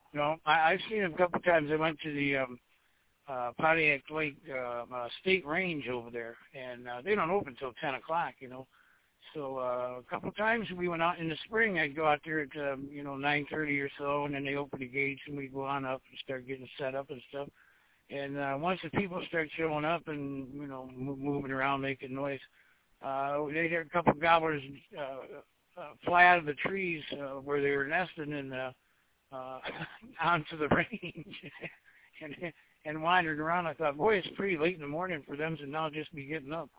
I've seen them a couple times. I went to the Pontiac Lake State Range over there, and they don't open till 10 o'clock, So a couple times we went out in the spring. I'd go out there at 9:30 or so, and then they open the gates, and we go on up and start getting set up and stuff. And once the people start showing up and moving around, making noise, they hear a couple gobblers fly out of the trees where they were nesting and onto the range and wandering around. I thought, boy, it's pretty late in the morning for them to now just be getting up.